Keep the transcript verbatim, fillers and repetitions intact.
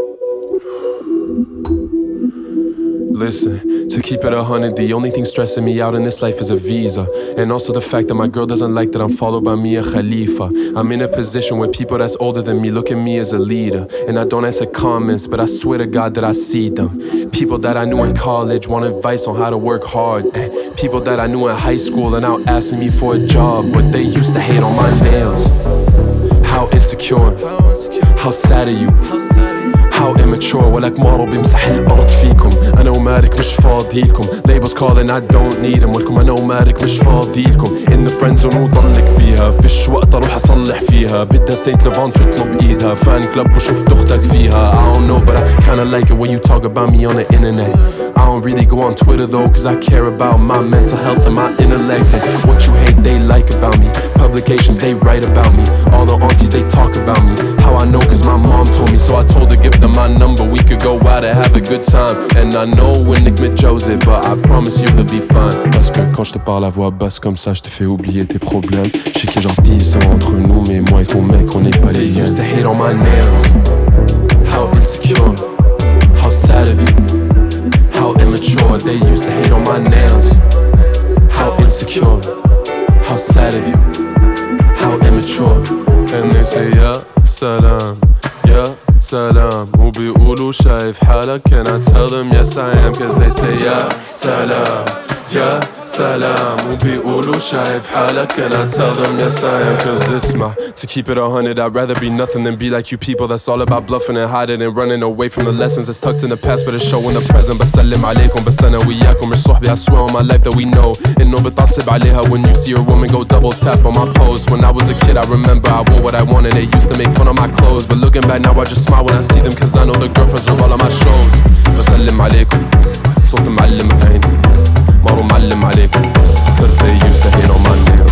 Listen, to keep it a hundred, the only thing stressing me out in this life is a visa. And also the fact that my girl doesn't like that I'm followed by Mia Khalifa. I'm in a position where people that's older than me look at me as a leader. And I don't answer comments, but I swear to God that I see them. People that I knew in college want advice on how to work hard. And people that I knew in high school are now asking me for a job, but they used to hate on my nails. How insecure, how sad are you? How immature ولك مارو بيمسح الأرض فيكم. أنا ومالك مش فاضيلكم. Labels calling I don't need them. ولكم أنا ومالك مش فاضيلكم. In the friend zone وضلك فيها. فيش وقت أروح أصلح فيها. بدها سينت ليفان تطلب إيدها. فان كلب وشفت أختك فيها. I don't know but I kinda like it when you talk about me on the internet. I don't really go on Twitter though cause I care about my mental health and my intellect. And what you hate they like about me. Publications they write about me. All the aunties they talk about me. How I know cause my mom told me. So I told her give them my number, we could go out and have a good time. And I know when Nick Joseph, but I promise you he'll be fine. Parce que quand je te parle à voix basse comme ça, je te fais oublier tes problèmes. Je sais qu'il y a genre dix ans entre nous, mais moi et ton mec, on n'est pas les mêmes. They used to hate on my nails. How insecure, how sad of you. How immature, they used to hate on my nails. How insecure, how sad of you. How immature. And they say ya salam, ya salam. وبيقولوا شايف حالك. Can I tell them yes I am cause they say ya salam, ya salam. وبيقولوا شايف حالك. Can I tell them yes I am cause this my. To keep it a hundred I'd rather be nothing than be like you people. That's all about bluffing and hiding and running away from the lessons that's tucked in the past but it's showing the present. بسلم عليكم بس أنا وياكم مش صحبي. I swear on my life that we know إنه بتعصب عليها when you see a woman go double tap on my post. When I was a kid I remember I wore what I wanted. They used to make fun of my clothes but looking back now I just smile when I see them cause I know the girlfriends are all on my shows. بسلم عليكم صوت معلم في عيني. مارو معلم عليكم cause they used to hate on my nails.